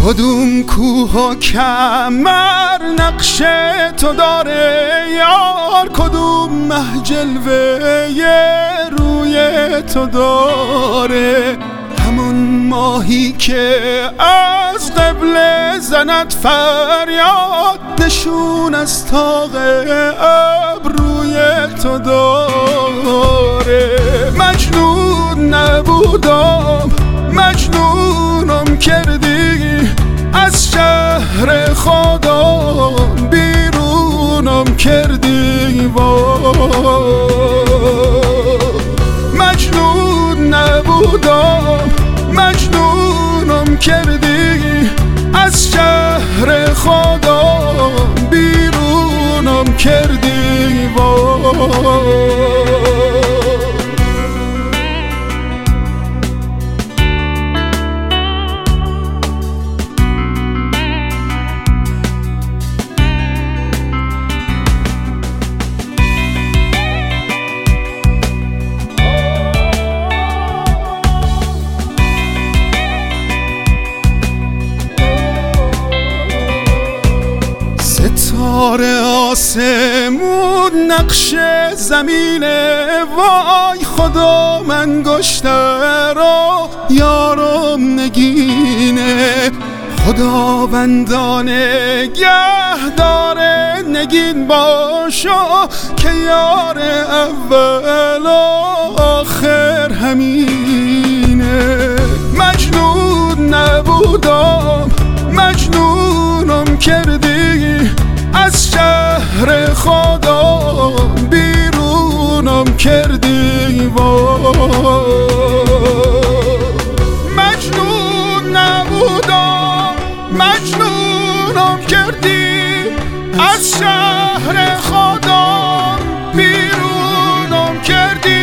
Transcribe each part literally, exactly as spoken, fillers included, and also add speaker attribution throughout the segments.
Speaker 1: کدوم کوه و کمر نقش تو داره یار، کدوم مه جلوه روی تو داره، همون ماهی که از قبل زند فریاد، نشون از طاق ابروی تو داره. مجنون نبودم مجنونم کردی، از شهر خدا بیرونم کردی. مجنون نبودم مجنونم کردی، از شهر خدا بیرونم کردی. ستاره آسمون نقش زمینه، وای خدا من گشته را یارم نگینه. خداوندان نگه داره نگین باشا، که یار اول آخر همینه. مجنون نبودم مجنونم کردی، از شهر خدا بیرونم کردی. مجنون نبودم مجنونم کردی، از شهر خدا بیرونم کردی.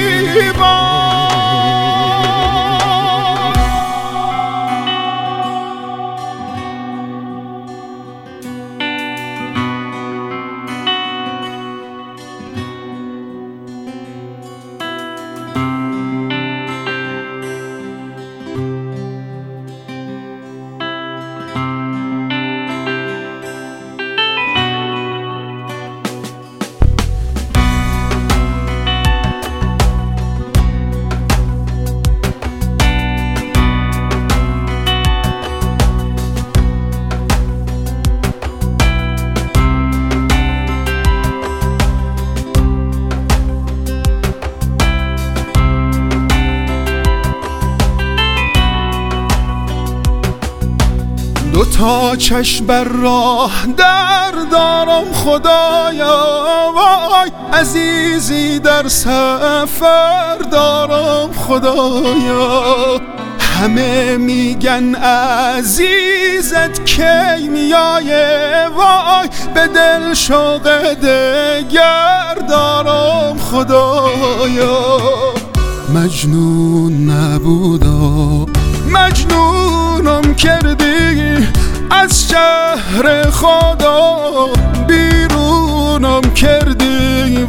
Speaker 1: دو تا چشم بر راه در دارم خدایا، وای عزیزی در سفر دارم خدایا. همه میگن عزیزت کی میایه، وای به دل شوق دگر دارم خدایا. مجنون نبودم مجنونم کردی، از شهر خدا بیرونم کردی.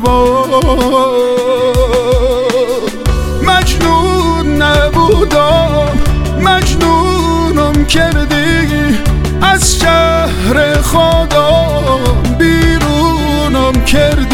Speaker 1: مجنون نبودم مجنونم کردی، از شهر خدا بیرونم کردی.